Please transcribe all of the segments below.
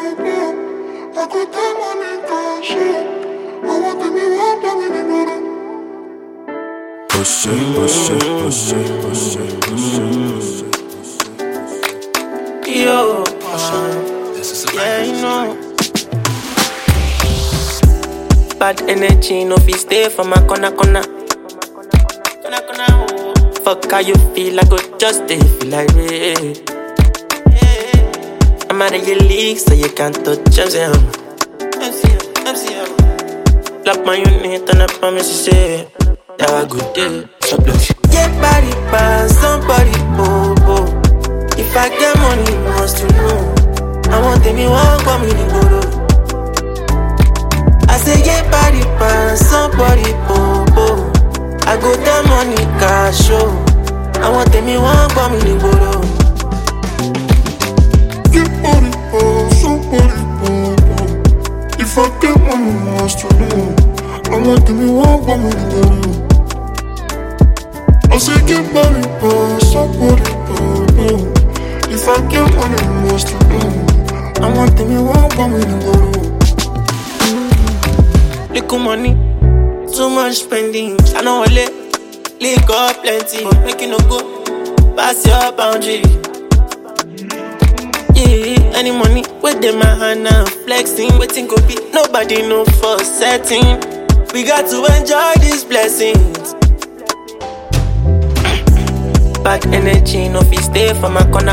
I got that money, cash it. I want to be one, but we need money. Push it, push it, push it, push it, push it, push it. Yo, This is a yeah, you know. Bad energy, no fi stay for my corner. Fuck how you feel, I go just stay, feel like me. I'm out of your league, so you can't touch MCM. Lock my unit and I promise you say, have a good day. Get body pass, somebody oh. If I get money, you must to know. I want them, you won't come in the bottle. I say get body pass, somebody oh. I go that money cash show. I want them, you won't come in the bottle. Get money, somebody, if I get money, you must to know. I want them, you won't come in the bottle. I say get money, somebody, if I get money, you must to know. I want them, you won't come in the bottle. Little money, too much spending. I know I lick up plenty, make you no go pass your boundary. Yeah, any money within my hand now, flexing, waiting could be nobody know for setting. We got to enjoy these blessings. Bad energy, no fi stay for my corner.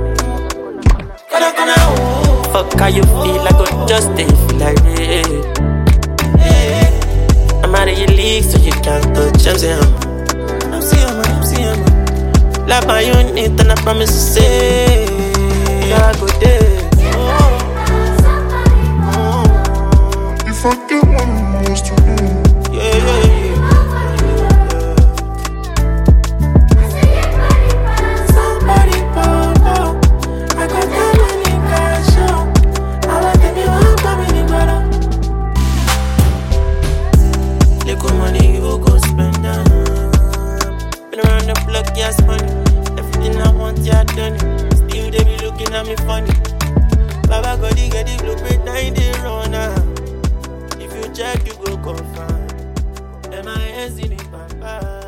Fuck how you feel, I go just stay, feel like me. I'm out of your league, so you can't touch MCM. Like my unit, and I promise to say, yeah, I go there. If I get money, you must to know. Yeah. Somebody pop. I got that money cash out. I want them, you won't come in the bottle. Little money, you go spend down. Been around the block, yes, money. Everything I want, yeah, done it. Still, they be looking at me funny. Baba God, he get the blueprint, 90 runner. If you check, you go confirm. MIS in the papa.